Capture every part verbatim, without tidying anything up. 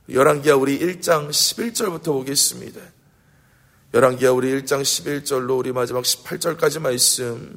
열왕기하 우리 일 장 십일 절부터 보겠습니다. 열왕기하 우리 일 장 십일 절로 우리 마지막 십팔 절까지 말씀,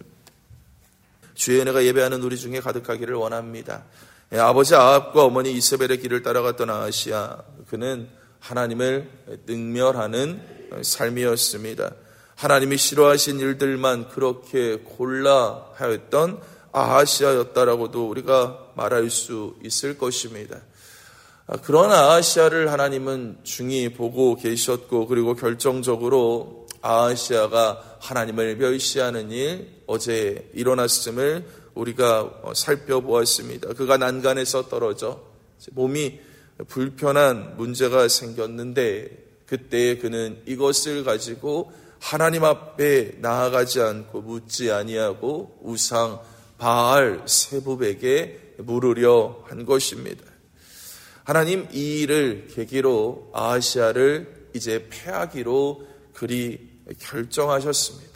주의 은혜가 예배하는 우리 중에 가득하기를 원합니다. 예, 아버지 아합과 어머니 이세벨의 길을 따라갔던 아하시야, 그는 하나님을 능멸하는 삶이었습니다. 하나님이 싫어하신 일들만 그렇게 골라 하였던 아하시아였다라고도 우리가 말할 수 있을 것입니다. 그런 아하시아를 하나님은 중히 보고 계셨고, 그리고 결정적으로 아하시아가 하나님을 멸시하는 일 어제 일어났음을 우리가 살펴보았습니다. 그가 난간에서 떨어져 몸이 불편한 문제가 생겼는데, 그때 그는 이것을 가지고 하나님 앞에 나아가지 않고 묻지 아니하고 우상 바알 세붑에게 물으려 한 것입니다. 하나님 이 일을 계기로 아하시아를 이제 패하기로 그리 결정하셨습니다.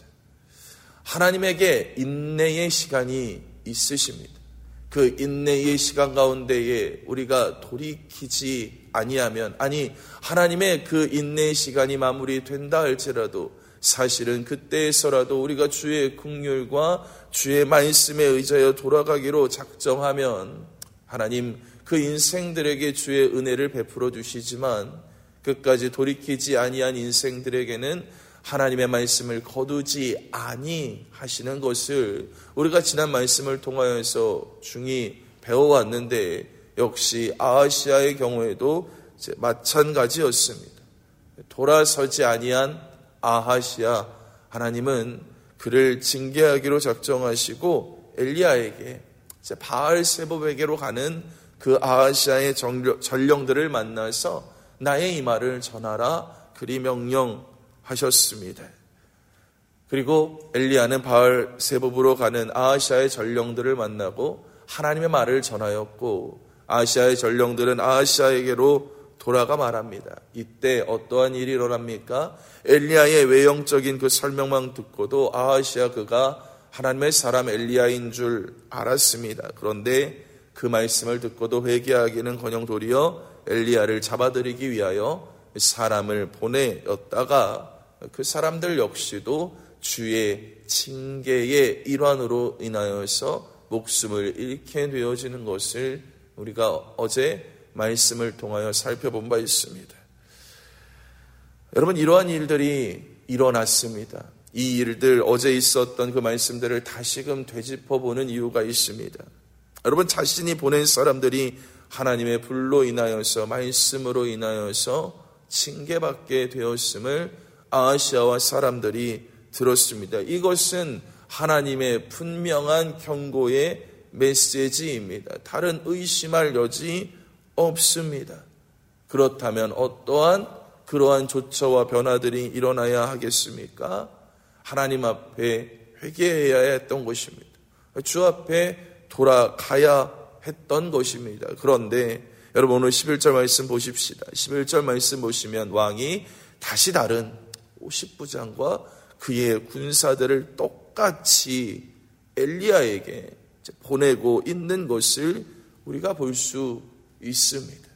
하나님에게 인내의 시간이 있으십니다. 그 인내의 시간 가운데에 우리가 돌이키지 아니하면, 아니 하나님의 그 인내의 시간이 마무리된다 할지라도 사실은 그때에서라도 우리가 주의 긍휼과 주의 말씀에 의지하여 돌아가기로 작정하면 하나님 그 인생들에게 주의 은혜를 베풀어 주시지만, 끝까지 돌이키지 아니한 인생들에게는 하나님의 말씀을 거두지 아니하시는 것을 우리가 지난 말씀을 통하여서 중히 배워왔는데, 역시 아하시아의 경우에도 마찬가지였습니다. 돌아서지 아니한 아하시아, 하나님은 그를 징계하기로 작정하시고 엘리야에게 바알 세붑에게로 가는 그 아하시아의 전령들을 만나서 나의 이 말을 전하라 그리 명령하셨습니다. 그리고 엘리야는 바알 세붑으로 가는 아하시아의 전령들을 만나고 하나님의 말을 전하였고, 아하시아의 전령들은 아하시아에게로 돌아가 말합니다. 이때 어떠한 일이 일어납니까? 엘리야의 외형적인 그 설명만 듣고도 아하시아 그가 하나님의 사람 엘리야인 줄 알았습니다. 그런데 그 말씀을 듣고도 회개하기는 커녕 엘리야를 잡아들이기 위하여 사람을 보내었다가 그 사람들 역시도 주의 징계의 일환으로 인하여서 목숨을 잃게 되어지는 것을 우리가 어제 말씀을 통하여 살펴본 바 있습니다. 여러분, 이러한 일들이 일어났습니다. 이 일들, 어제 있었던 그 말씀들을 다시금 되짚어보는 이유가 있습니다. 여러분, 자신이 보낸 사람들이 하나님의 불로 인하여서, 말씀으로 인하여서 징계받게 되었음을 아하시아와 사람들이 들었습니다. 이것은 하나님의 분명한 경고의 메시지입니다. 다른 의심할 여지 없습니다. 그렇다면 어떠한 그러한 조처와 변화들이 일어나야 하겠습니까? 하나님 앞에 회개해야 했던 것입니다. 주 앞에 돌아가야 했던 것입니다. 그런데 여러분, 오늘 십일 절 말씀 보십시다. 십일 절 말씀 보시면 왕이 다시 다른 오십 부장과 그의 군사들을 똑같이 엘리야에게 보내고 있는 것을 우리가 볼 수 있습니다.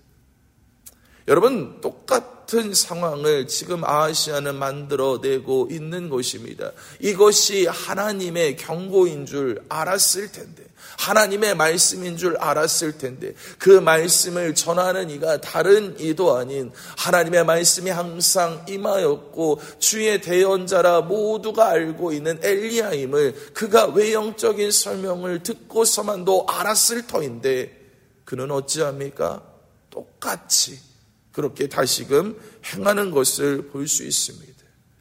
여러분, 똑같은 상황을 지금 아하시아는 만들어내고 있는 것입니다. 이것이 하나님의 경고인 줄 알았을 텐데, 하나님의 말씀인 줄 알았을 텐데, 그 말씀을 전하는 이가 다른 이도 아닌 하나님의 말씀이 항상 임하였고 주의 대언자라 모두가 알고 있는 엘리야임을 그가 외형적인 설명을 듣고서만도 알았을 터인데, 그는 어찌합니까? 똑같이 그렇게 다시금 행하는 것을 볼 수 있습니다.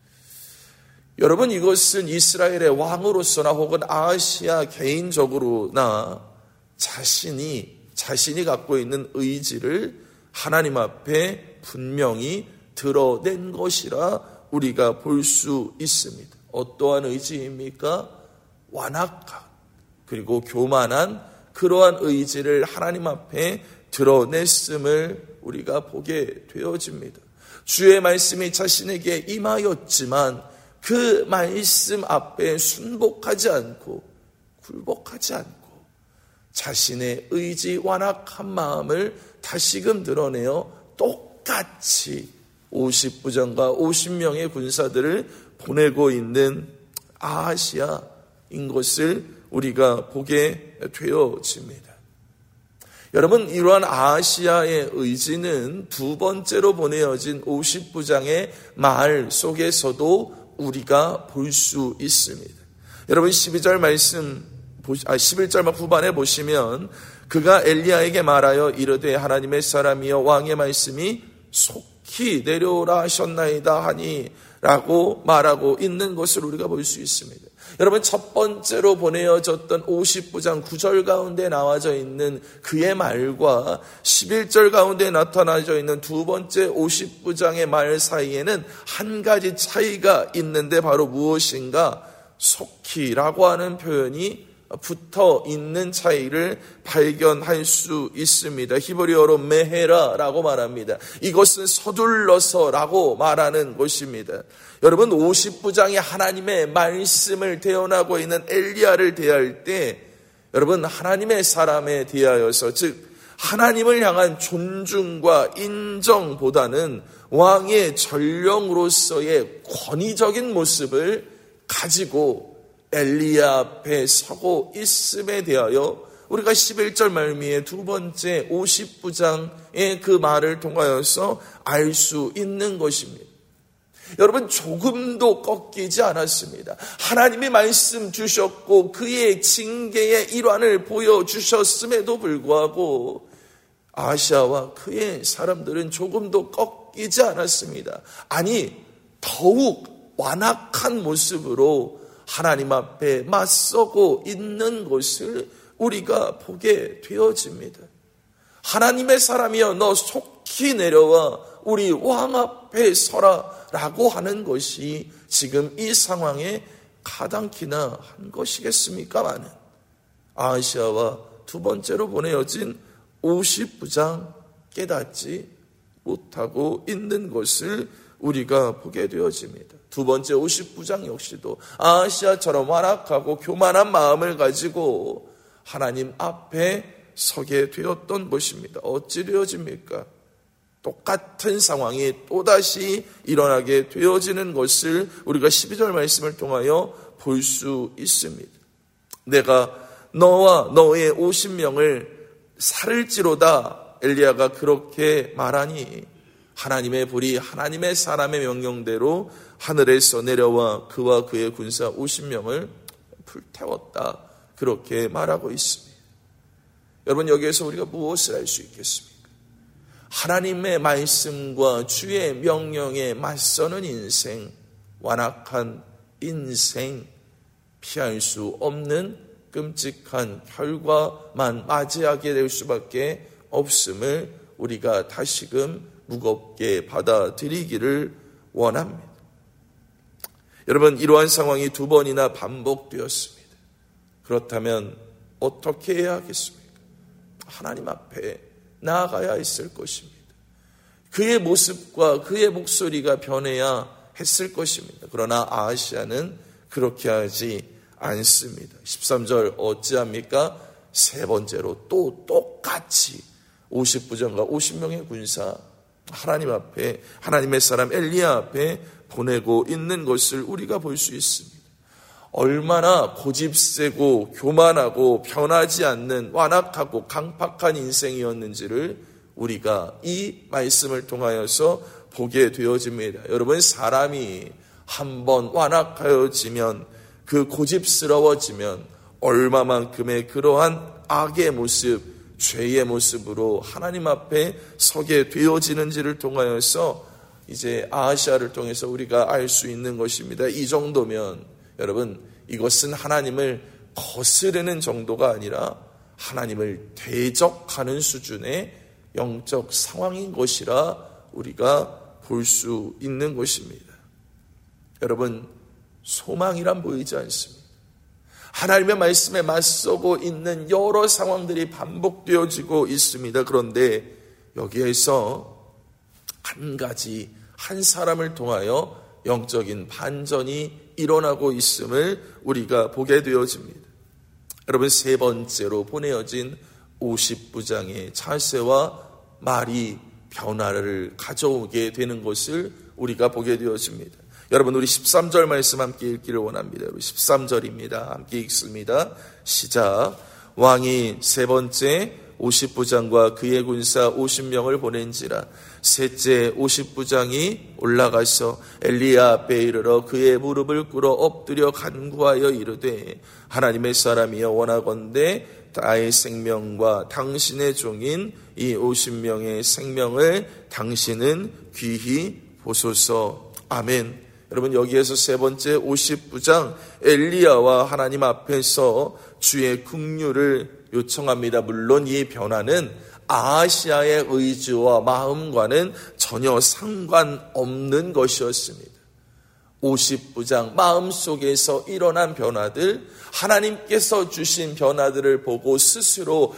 여러분, 이것은 이스라엘의 왕으로서나 혹은 아하시아 개인적으로나 자신이 자신이 갖고 있는 의지를 하나님 앞에 분명히 드러낸 것이라 우리가 볼 수 있습니다. 어떠한 의지입니까? 완악한 그리고 교만한 그러한 의지를 하나님 앞에 드러냈음을 우리가 보게 되어집니다. 주의 말씀이 자신에게 임하였지만 그 말씀 앞에 순복하지 않고 굴복하지 않고 자신의 의지 완악한 마음을 다시금 드러내어 똑 똑같이 오십 부장과 오십 명의 군사들을 보내고 있는 아하시아인 것을 우리가 보게 되어집니다. 여러분, 이러한 아하시아의 의지는 두 번째로 보내어진 오십 부장의 말 속에서도 우리가 볼 수 있습니다. 여러분, 십이 절 말씀, 아, 십일 절 후반에 보시면 그가 엘리야에게 말하여 이르되 하나님의 사람이여 왕의 말씀이 속히 내려오라 하셨나이다 하니 라고 말하고 있는 것을 우리가 볼 수 있습니다. 여러분, 첫 번째로 보내어졌던 오십 부장 구 절 가운데 나와져 있는 그의 말과 십일 절 가운데 나타나져 있는 두 번째 오십 부장의 말 사이에는 한 가지 차이가 있는데 바로 무엇인가? 속히라고 하는 표현이 붙어 있는 차이를 발견할 수 있습니다. 히브리어로 메헤라라고 말합니다. 이것은 서둘러서라고 말하는 것입니다. 여러분, 오십 부장이 하나님의 말씀을 대언하고 있는 엘리야를 대할 때 여러분, 하나님의 사람에 대하여서, 즉 하나님을 향한 존중과 인정보다는 왕의 전령으로서의 권위적인 모습을 가지고 엘리야 앞에 서고 있음에 대하여 우리가 십일 절 말미에 두 번째 오십 부장의 그 말을 통하여서 알 수 있는 것입니다. 여러분, 조금도 꺾이지 않았습니다. 하나님이 말씀 주셨고 그의 징계의 일환을 보여주셨음에도 불구하고 아하시아와 그의 사람들은 조금도 꺾이지 않았습니다. 아니, 더욱 완악한 모습으로 하나님 앞에 맞서고 있는 것을 우리가 보게 되어집니다. 하나님의 사람이여 너 속히 내려와 우리 왕 앞에 서라 라고 하는 것이 지금 이 상황에 가당키나 한 것이겠습니까마는 아하시아와 두 번째로 보내어진 오십 부장 깨닫지 못하고 있는 것을 우리가 보게 되어집니다. 두 번째 오십 부장 역시도 아하시아처럼 완악하고 교만한 마음을 가지고 하나님 앞에 서게 되었던 것입니다. 어찌 되어집니까? 똑같은 상황이 또다시 일어나게 되어지는 것을 우리가 십이 절 말씀을 통하여 볼 수 있습니다. 내가 너와 너의 오십 명을 살을지로다 엘리야가 그렇게 말하니 하나님의 불이 하나님의 사람의 명령대로 하늘에서 내려와 그와 그의 군사 오십 명을 불태웠다. 그렇게 말하고 있습니다. 여러분, 여기에서 우리가 무엇을 알 수 있겠습니까? 하나님의 말씀과 주의 명령에 맞서는 인생, 완악한 인생, 피할 수 없는 끔찍한 결과만 맞이하게 될 수밖에 없음을 우리가 다시금 무겁게 받아들이기를 원합니다. 여러분, 이러한 상황이 두 번이나 반복되었습니다. 그렇다면 어떻게 해야 하겠습니까? 하나님 앞에 나아가야 했을 것입니다. 그의 모습과 그의 목소리가 변해야 했을 것입니다. 그러나 아하시아는 그렇게 하지 않습니다. 십삼 절 어찌합니까? 세 번째로 또 똑같이 오십 부장과 오십 명의 군사 하나님 앞에, 하나님의 사람 엘리야 앞에 보내고 있는 것을 우리가 볼 수 있습니다. 얼마나 고집세고 교만하고 변하지 않는 완악하고 강팍한 인생이었는지를 우리가 이 말씀을 통하여서 보게 되어집니다. 여러분, 사람이 한번 완악하여지면, 그 고집스러워지면 얼마만큼의 그러한 악의 모습, 죄의 모습으로 하나님 앞에 서게 되어지는지를 통하여서 이제 아하시아를 통해서 우리가 알 수 있는 것입니다. 이 정도면 여러분, 이것은 하나님을 거스르는 정도가 아니라 하나님을 대적하는 수준의 영적 상황인 것이라 우리가 볼 수 있는 것입니다. 여러분, 소망이란 보이지 않습니다. 하나님의 말씀에 맞서고 있는 여러 상황들이 반복되어지고 있습니다. 그런데 여기에서 한 가지, 한 사람을 통하여 영적인 반전이 일어나고 있음을 우리가 보게 되어집니다. 여러분, 세 번째로 보내어진 오십 부장의 자세와 말이 변화를 가져오게 되는 것을 우리가 보게 되어집니다. 여러분, 우리 십삼 절 말씀 함께 읽기를 원합니다. 우리 십삼 절입니다. 함께 읽습니다. 시작. 왕이 세 번째 오십 부장과 그의 군사 오십 명을 보낸지라. 셋째 오십 부장이 올라가서 엘리야 앞에 이르러 그의 무릎을 꿇어 엎드려 간구하여 이르되, 하나님의 사람이여, 원하건대 나의 생명과 당신의 종인 이 오십 명의 생명을 당신은 귀히 보소서. 아멘. 여러분, 여기에서 세 번째 오십 부장 엘리야와 하나님 앞에서 주의 긍휼을 요청합니다. 물론 이 변화는 아하시아의 의지와 마음과는 전혀 상관없는 것이었습니다. 오십 부장 마음속에서 일어난 변화들, 하나님께서 주신 변화들을 보고 스스로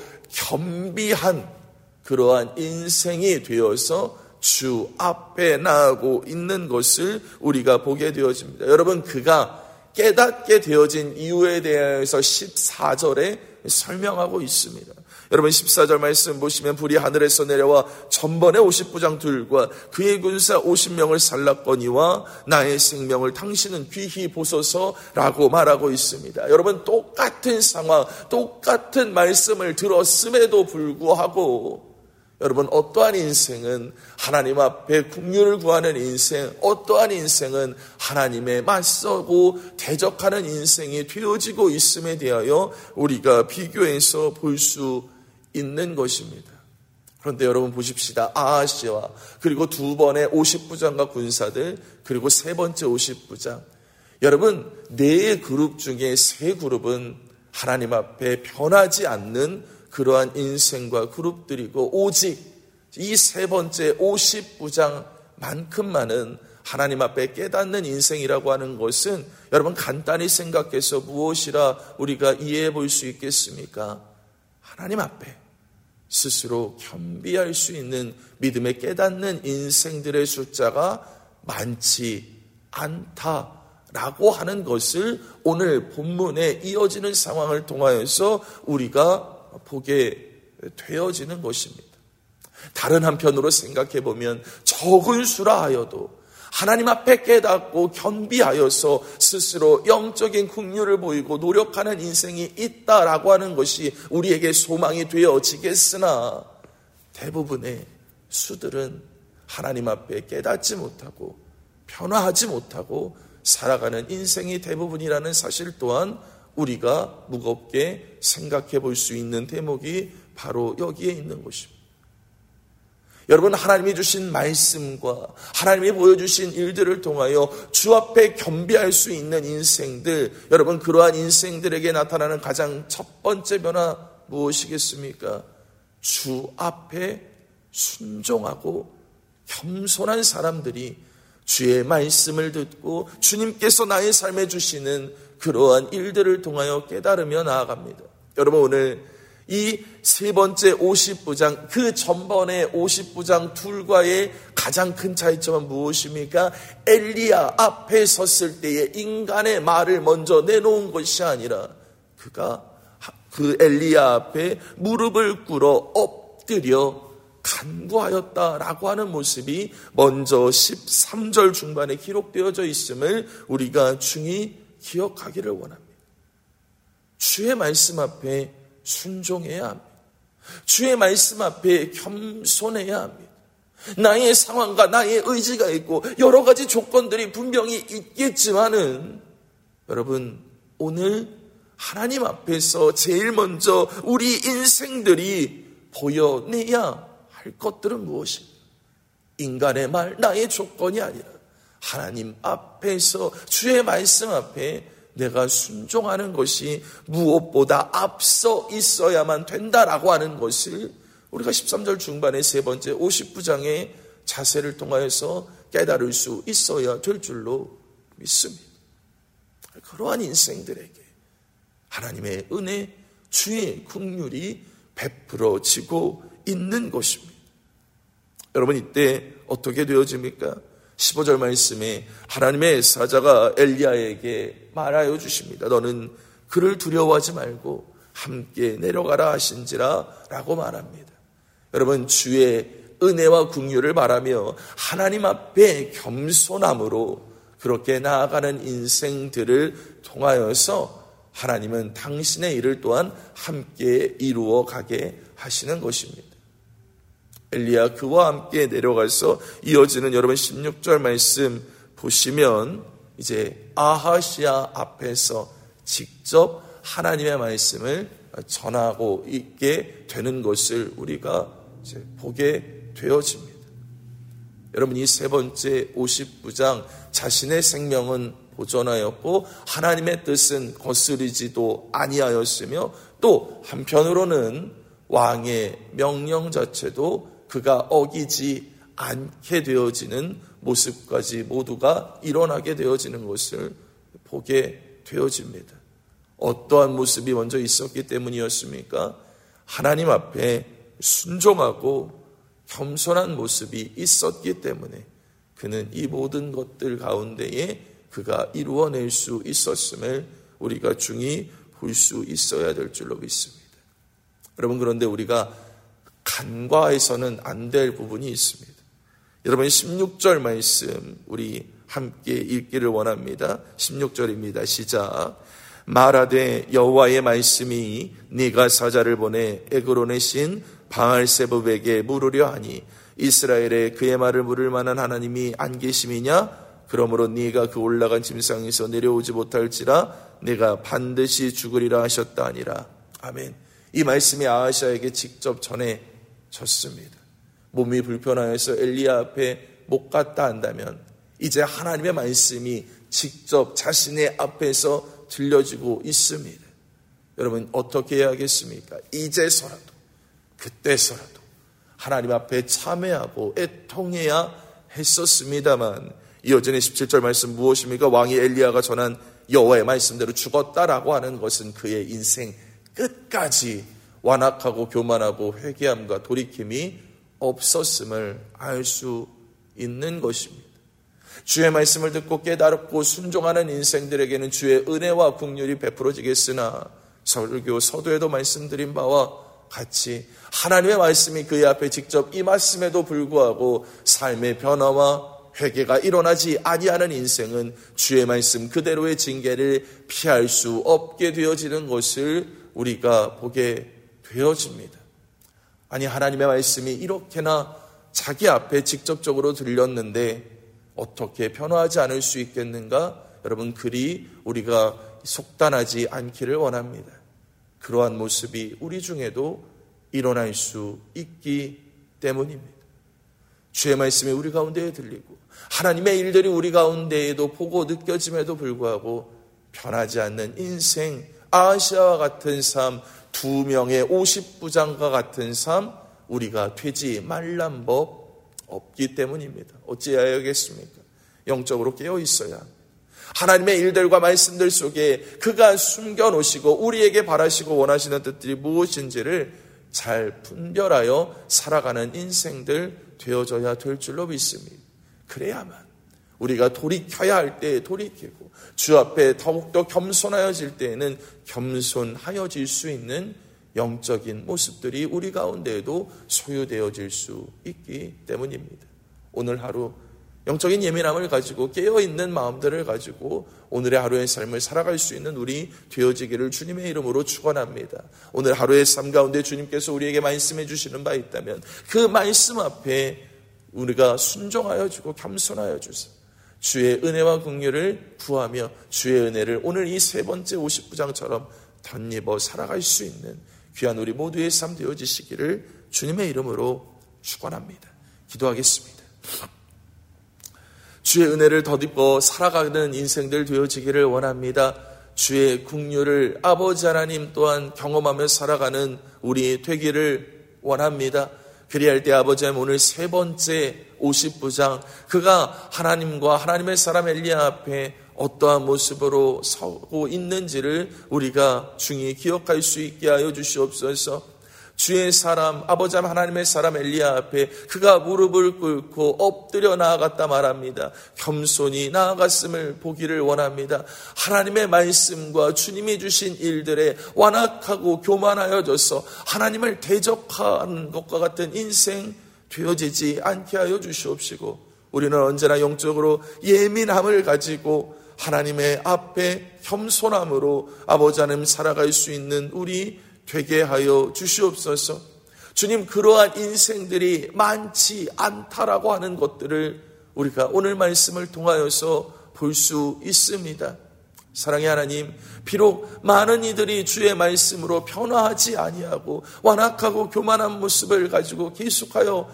겸비한 그러한 인생이 되어서 주 앞에 나아가고 있는 것을 우리가 보게 되어집니다. 여러분, 그가 깨닫게 되어진 이유에 대해서 십사 절에 설명하고 있습니다. 여러분, 십사 절 말씀 보시면, 불이 하늘에서 내려와 전번에 오십 부장들과 그의 군사 오십 명을 살랐거니와 나의 생명을 당신은 귀히 보소서라고 말하고 있습니다. 여러분, 똑같은 상황, 똑같은 말씀을 들었음에도 불구하고 여러분, 어떠한 인생은 하나님 앞에 긍휼을 구하는 인생, 어떠한 인생은 하나님에 맞서고 대적하는 인생이 되어지고 있음에 대하여 우리가 비교해서 볼 수 있는 것입니다. 그런데 여러분 보십시다. 아하시아, 그리고 두 번의 오십 부장과 군사들, 그리고 세 번째 오십 부장. 여러분, 네 그룹 중에 세 그룹은 하나님 앞에 변하지 않는 그러한 인생과 그룹들이고, 오직 이 세 번째 오십 부장만큼만은 하나님 앞에 깨닫는 인생이라고 하는 것은 여러분, 간단히 생각해서 무엇이라 우리가 이해해 볼 수 있겠습니까? 하나님 앞에 스스로 겸비할 수 있는 믿음에 깨닫는 인생들의 숫자가 많지 않다라고 하는 것을 오늘 본문에 이어지는 상황을 통하여서 우리가 보게 되어지는 것입니다. 다른 한편으로 생각해 보면, 적은 수라 하여도 하나님 앞에 깨닫고 겸비하여서 스스로 영적인 긍휼을 보이고 노력하는 인생이 있다라고 하는 것이 우리에게 소망이 되어지겠으나, 대부분의 수들은 하나님 앞에 깨닫지 못하고 변화하지 못하고 살아가는 인생이 대부분이라는 사실 또한 우리가 무겁게 생각해 볼 수 있는 대목이 바로 여기에 있는 것입니다. 여러분, 하나님이 주신 말씀과 하나님이 보여주신 일들을 통하여 주 앞에 겸비할 수 있는 인생들, 여러분, 그러한 인생들에게 나타나는 가장 첫 번째 변화 무엇이겠습니까? 주 앞에 순종하고 겸손한 사람들이 주의 말씀을 듣고 주님께서 나의 삶에 주시는 그러한 일들을 통하여 깨달으며 나아갑니다. 여러분, 오늘 이 세 번째 오십 부장, 그 전번의 오십 부장 둘과의 가장 큰 차이점은 무엇입니까? 엘리야 앞에 섰을 때에 인간의 말을 먼저 내놓은 것이 아니라 그가 그 엘리야 앞에 무릎을 꿇어 엎드려 간구하였다라고 하는 모습이 먼저 십삼 절 중반에 기록되어져 있음을 우리가 중히 기억하기를 원합니다. 주의 말씀 앞에 순종해야 합니다. 주의 말씀 앞에 겸손해야 합니다. 나의 상황과 나의 의지가 있고 여러 가지 조건들이 분명히 있겠지만은, 여러분, 오늘 하나님 앞에서 제일 먼저 우리 인생들이 보여내야 할 것들은 무엇입니까? 인간의 말, 나의 조건이 아니라 하나님 앞에서, 주의 말씀 앞에 내가 순종하는 것이 무엇보다 앞서 있어야만 된다라고 하는 것을 우리가 십삼 절 중반의 세 번째 오십 부장의 자세를 통하여서 깨달을 수 있어야 될 줄로 믿습니다. 그러한 인생들에게 하나님의 은혜, 주의 긍휼이 베풀어지고 있는 것입니다. 여러분, 이때 어떻게 되어집니까? 십오 절 말씀에 하나님의 사자가 엘리야에게 말하여 주십니다. 너는 그를 두려워하지 말고 함께 내려가라 하신지라 라고 말합니다. 여러분, 주의 은혜와 긍휼을 바라며 하나님 앞에 겸손함으로 그렇게 나아가는 인생들을 통하여서 하나님은 당신의 일을 또한 함께 이루어 가게 하시는 것입니다. 엘리야 그와 함께 내려가서 이어지는 여러분 십육 절 말씀 보시면 이제 아하시아 앞에서 직접 하나님의 말씀을 전하고 있게 되는 것을 우리가 이제 보게 되어집니다. 여러분 이 세 번째 오십구 장 자신의 생명은 보존하였고 하나님의 뜻은 거스르지도 아니하였으며 또 한편으로는 왕의 명령 자체도 그가 어기지 않게 되어지는 모습까지 모두가 일어나게 되어지는 것을 보게 되어집니다. 어떠한 모습이 먼저 있었기 때문이었습니까? 하나님 앞에 순종하고 겸손한 모습이 있었기 때문에 그는 이 모든 것들 가운데에 그가 이루어낼 수 있었음을 우리가 중히 볼 수 있어야 될 줄로 믿습니다. 여러분 그런데 우리가 간과해서는 안 될 부분이 있습니다. 여러분 십육 절 말씀 우리 함께 읽기를 원합니다. 십육 절입니다. 시작. 말하되 여호와의 말씀이 네가 사자를 보내 에그론의 신 바알세붑에게 물으려 하니 이스라엘에 그의 말을 물을 만한 하나님이 안 계심이냐? 그러므로 네가 그 올라간 짐승에서 내려오지 못할지라 네가 반드시 죽으리라 하셨다 아니라. 아멘. 이 말씀이 아하시아에게 직접 전해졌습니다. 몸이 불편하여서 엘리야 앞에 못 갔다 한다면 이제 하나님의 말씀이 직접 자신의 앞에서 들려지고 있습니다. 여러분 어떻게 해야겠습니까? 이제서라도 그때서라도 하나님 앞에 참회하고 애통해야 했었습니다만 이어지는 십칠 절 말씀 무엇입니까? 왕이 엘리야가 전한 여호와의 말씀대로 죽었다라고 하는 것은 그의 인생 끝까지 완악하고 교만하고 회개함과 돌이킴이 없었음을 알 수 있는 것입니다. 주의 말씀을 듣고 깨달고 순종하는 인생들에게는 주의 은혜와 긍휼이 베풀어지겠으나 설교 서두에도 말씀드린 바와 같이 하나님의 말씀이 그의 앞에 직접 임했음에도 불구하고 삶의 변화와 회개가 일어나지 아니하는 인생은 주의 말씀 그대로의 징계를 피할 수 없게 되어지는 것을 우리가 보게 되어집니다. 아니 하나님의 말씀이 이렇게나 자기 앞에 직접적으로 들렸는데 어떻게 변화하지 않을 수 있겠는가? 여러분 그리 우리가 속단하지 않기를 원합니다. 그러한 모습이 우리 중에도 일어날 수 있기 때문입니다. 주의 말씀이 우리 가운데에 들리고 하나님의 일들이 우리 가운데에도 보고 느껴짐에도 불구하고 변하지 않는 인생, 아하시아와 같은 삶, 두 명의 오십구 장과 같은 삶 우리가 되지 말란 법 없기 때문입니다. 어찌해야겠습니까? 영적으로 깨어 있어야 하나님의 일들과 말씀들 속에 그가 숨겨놓으시고 우리에게 바라시고 원하시는 뜻들이 무엇인지를 잘 분별하여 살아가는 인생들 되어져야 될 줄로 믿습니다. 그래야만 우리가 돌이켜야 할 때에 돌이키고 주 앞에 더욱더 겸손하여질 때에는 겸손하여질 수 있는 영적인 모습들이 우리 가운데에도 소유되어질 수 있기 때문입니다. 오늘 하루 영적인 예민함을 가지고 깨어있는 마음들을 가지고 오늘의 하루의 삶을 살아갈 수 있는 우리 되어지기를 주님의 이름으로 축원합니다. 오늘 하루의 삶 가운데 주님께서 우리에게 말씀해 주시는 바 있다면 그 말씀 앞에 우리가 순종하여 주고 겸손하여 주세요. 주의 은혜와 긍휼을 구하며 주의 은혜를 오늘 이 세 번째 오십구 장처럼 덧입어 살아갈 수 있는 귀한 우리 모두의 삶 되어지시기를 주님의 이름으로 축원합니다. 기도하겠습니다. 주의 은혜를 덧입어 살아가는 인생들 되어지기를 원합니다. 주의 긍휼을 아버지 하나님 또한 경험하며 살아가는 우리 되기를 원합니다. 그리할 때 아버지 하나님 오늘 세 번째 오십구 장 그가 하나님과 하나님의 사람 엘리야 앞에 어떠한 모습으로 서고 있는지를 우리가 중히 기억할 수 있게 하여 주시옵소서. 주의 사람 아버지 하나님의 사람 엘리야 앞에 그가 무릎을 꿇고 엎드려 나아갔다 말합니다. 겸손히 나아갔음을 보기를 원합니다. 하나님의 말씀과 주님이 주신 일들에 완악하고 교만하여져서 하나님을 대적하는 것과 같은 인생 되어지지 않게 하여 주시옵시고, 우리는 언제나 영적으로 예민함을 가지고 하나님의 앞에 겸손함으로 아버지 하나님 살아갈 수 있는 우리 되게 하여 주시옵소서. 주님, 그러한 인생들이 많지 않다라고 하는 것들을 우리가 오늘 말씀을 통하여서 볼 수 있습니다. 사랑의 하나님, 비록 많은 이들이 주의 말씀으로 변화하지 아니하고 완악하고 교만한 모습을 가지고 계속하여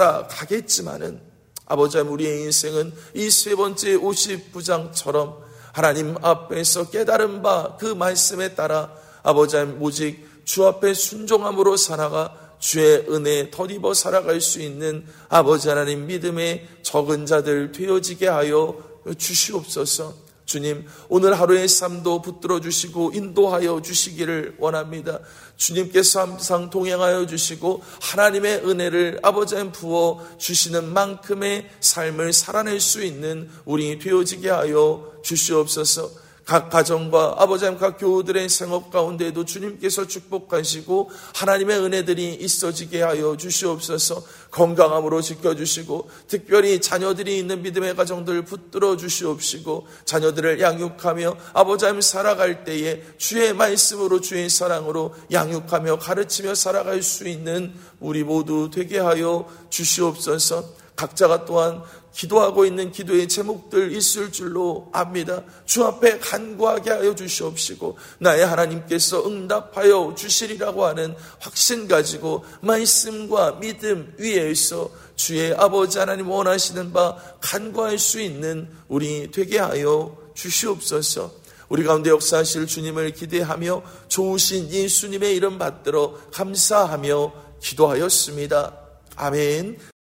살아가겠지만은 아버지 하나님, 우리의 인생은 이 세 번째 오십구 장처럼 하나님 앞에서 깨달은 바 그 말씀에 따라 아버지 하나님 오직 주 앞에 순종함으로 살아가 주의 은혜에 덧입어 살아갈 수 있는 아버지 하나님 믿음의 적은 자들 되어지게 하여 주시옵소서. 주님, 오늘 하루의 삶도 붙들어 주시고 인도하여 주시기를 원합니다. 주님께서 항상 동행하여 주시고 하나님의 은혜를 아버지 하나님 부어 주시는 만큼의 삶을 살아낼 수 있는 우리 되어지게 하여 주시옵소서. 각 가정과 아버지 하나님 각 교우들의 생업 가운데에도 주님께서 축복하시고 하나님의 은혜들이 있어지게 하여 주시옵소서. 건강함으로 지켜주시고 특별히 자녀들이 있는 믿음의 가정들 붙들어 주시옵시고 자녀들을 양육하며 아버지 하나님 살아갈 때에 주의 말씀으로 주의 사랑으로 양육하며 가르치며 살아갈 수 있는 우리 모두 되게 하여 주시옵소서. 각자가 또한 기도하고 있는 기도의 제목들 있을 줄로 압니다. 주 앞에 간구하게 하여 주시옵시고 나의 하나님께서 응답하여 주시리라고 하는 확신 가지고 말씀과 믿음 위에서 주의 아버지 하나님 원하시는 바 간구할 수 있는 우리 되게 하여 주시옵소서. 우리 가운데 역사하실 주님을 기대하며 좋으신 예수님의 이름 받들어 감사하며 기도하였습니다. 아멘.